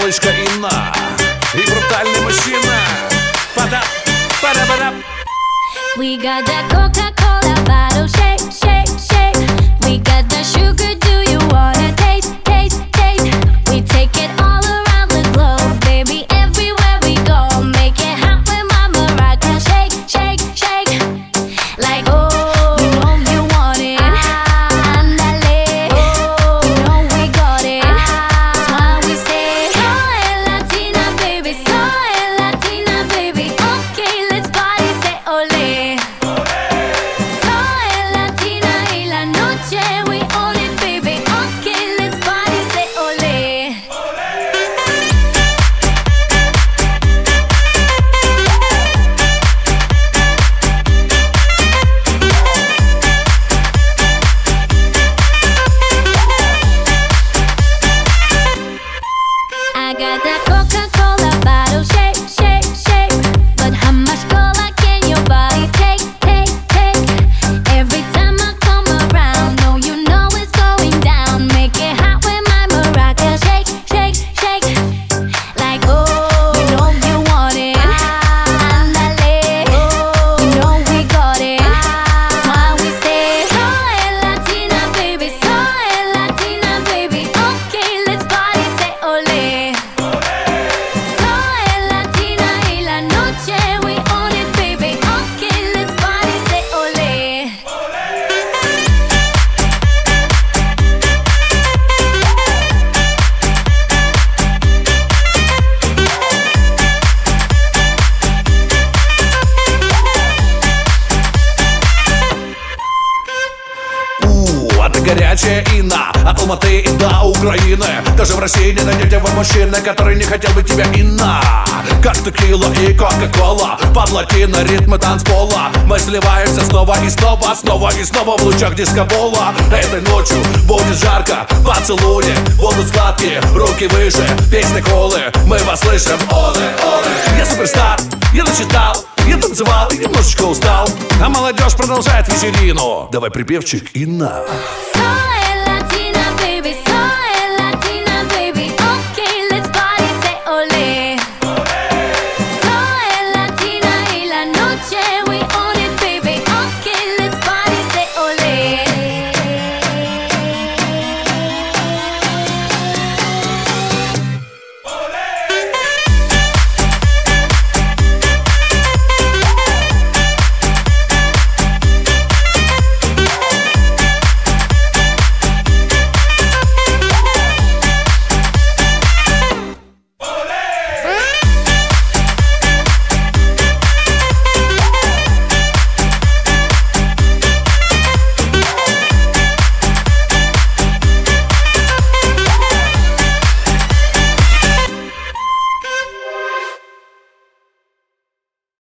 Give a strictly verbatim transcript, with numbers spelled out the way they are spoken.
малышка Инна и брутальный мужчина. Пада, пада, пада. We got that Coca-Cola bottle, shake, shake, shake. We got that sugar, do you wanna taste, taste, taste? We take it all around the globe, baby, everywhere we go. Make it hot with Mama Rockin', shake, shake, shake. Like, oh, you know you want it. Andale, oh, you know we got it. That's why we say, soy Latina, baby, soy Latina, baby. Okay, let's party, say ole. Soy Latina y la noche we own it, baby. Okay, let's party, say ole. I got that Coca-Cola bottle, shake, shake, shake. But how much cola can your body take, take, take? Every time I come around, no, you know it's going down. Make it hot with my maraca, shake, shake, shake. Like, oh, you know you want it. Andale, oh, you know we got it. That's why we say, soy Latina, baby, soy Latina, baby. Okay, let's party, say ole. Soy Latina y la noche we own it, baby. Okay, let's party, say ole. У, а ты горячая Инна, от Алматы и до Украины. Даже в России не найдете вы мужчины, который не хотел бы тебя, Инна. Как текила и кока-кола, под латино ритмы танцпола. Мы сливаемся снова и снова, снова и снова в лучах дискобола. Этой ночью будет жарко, поцелуи будут сладкие, руки выше, песни колы, мы вас слышим, оле, оле. Я суперстар, я начитал, я танцевал и немножечко устал, а молодежь продолжает вечерину. Давай припевчик, Инна.